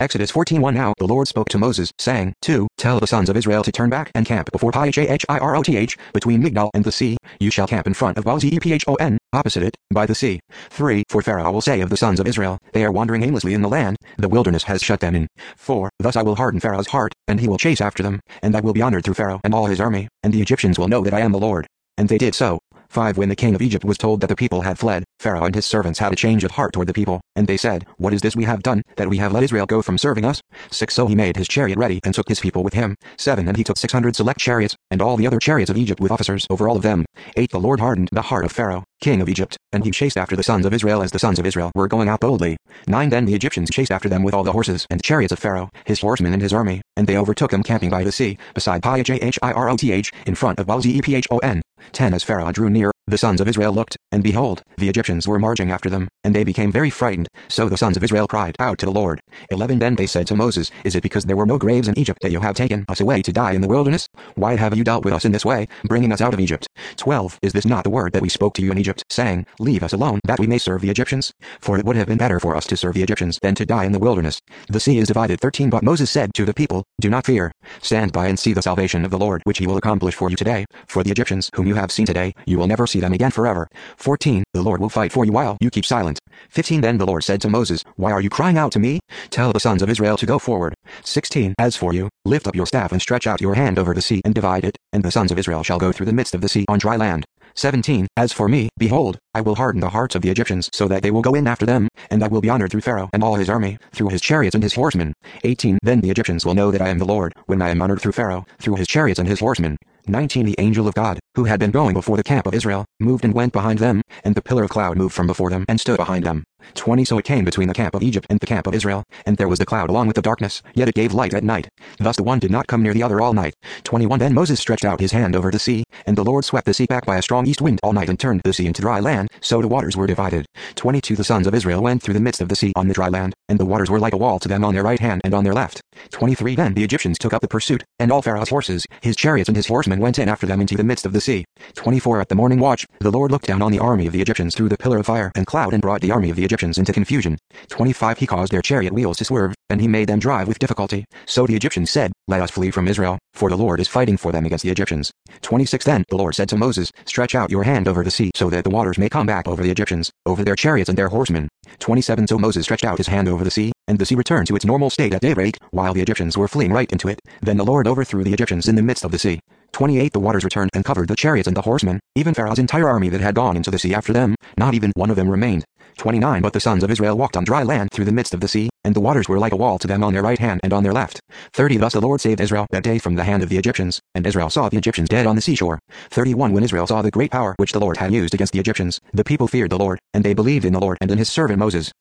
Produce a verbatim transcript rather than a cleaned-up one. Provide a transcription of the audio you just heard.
Exodus fourteen one. Now the Lord spoke to Moses, saying, two. Tell the sons of Israel to turn back and camp before Pi-Hahiroth, between Migdol and the sea. You shall camp in front of Baal-Zebulun, opposite it, by the sea. three. For Pharaoh will say of the sons of Israel, they are wandering aimlessly in the land, the wilderness has shut them in. four. Thus I will harden Pharaoh's heart, and he will chase after them, and I will be honored through Pharaoh and all his army, and the Egyptians will know that I am the Lord. And they did so. five. When the king of Egypt was told that the people had fled, Pharaoh and his servants had a change of heart toward the people, and they said, What is this we have done, that we have let Israel go from serving us? six. So he made his chariot ready and took his people with him. seven. And he took six hundred select chariots, and all the other chariots of Egypt with officers over all of them. eight. The Lord hardened the heart of Pharaoh, king of Egypt, and he chased after the sons of Israel as the sons of Israel were going out boldly. nine. Then the Egyptians chased after them with all the horses and chariots of Pharaoh, his horsemen and his army, and they overtook them camping by the sea, beside Pi-Hahiroth, in front of Baal-Zebulun. ten. As Pharaoh drew near, the sons of Israel looked, and behold, the Egyptians were marching after them, and they became very frightened. So the sons of Israel cried out to the Lord. eleven. Then they said to Moses, Is it because there were no graves in Egypt that you have taken us away to die in the wilderness? Why have you dealt with us in this way, bringing us out of Egypt? twelve. Is this not the word that we spoke to you in Egypt, saying, Leave us alone, that we may serve the Egyptians? For it would have been better for us to serve the Egyptians than to die in the wilderness. The sea is divided. thirteen. But Moses said to the people, Do not fear. Stand by and see the salvation of the Lord, which he will accomplish for you today. For the Egyptians whom you have seen today, you will never see them again forever. fourteen. The Lord will fight for you while you keep silent. fifteen. Then the Lord said to Moses, Why are you crying out to me? Tell the sons of Israel to go forward. sixteen. As for you, lift up your staff and stretch out your hand over the sea and divide it, and the sons of Israel shall go through the midst of the sea on dry land. seventeen. As for me, behold, I will harden the hearts of the Egyptians so that they will go in after them, and I will be honored through Pharaoh and all his army, through his chariots and his horsemen. eighteen. Then the Egyptians will know that I am the Lord, when I am honored through Pharaoh, through his chariots and his horsemen. nineteen. The angel of God, who had been going before the camp of Israel, moved and went behind them, and the pillar of cloud moved from before them and stood behind them. twenty. So it came between the camp of Egypt and the camp of Israel, and there was the cloud along with the darkness, yet it gave light at night. Thus the one did not come near the other all night. twenty-one. Then Moses stretched out his hand over the sea, and the Lord swept the sea back by a strong east wind all night and turned the sea into dry land, so the waters were divided. twenty-two. The sons of Israel went through the midst of the sea on the dry land, and the waters were like a wall to them on their right hand and on their left. twenty-three. Then the Egyptians took up the pursuit, and all Pharaoh's horses, his chariots and his horsemen went in after them into the midst of the sea. twenty-four. At the morning watch, the Lord looked down on the army of the Egyptians through the pillar of fire and cloud and brought the army of the Egyptians into confusion. twenty-five. He caused their chariot wheels to swerve, and he made them drive with difficulty. So the Egyptians said, Let us flee from Israel, for the Lord is fighting for them against the Egyptians. twenty-six. Then the Lord said to Moses, Stretch out your hand over the sea so that the waters may come back over the Egyptians, over their chariots and their horsemen. twenty-seven. So Moses stretched out his hand over the sea, and the sea returned to its normal state at daybreak, while the Egyptians were fleeing right into it. Then the Lord overthrew the Egyptians in the midst of the sea. twenty-eight. The waters returned and covered the chariots and the horsemen, even Pharaoh's entire army that had gone into the sea after them, not even one of them remained. twenty-nine. But the sons of Israel walked on dry land through the midst of the sea, and the waters were like a wall to them on their right hand and on their left. thirty. Thus the Lord saved Israel that day from the hand of the Egyptians, and Israel saw the Egyptians dead on the seashore. thirty-one. When Israel saw the great power which the Lord had used against the Egyptians, the people feared the Lord, and they believed in the Lord and in his servant Moses.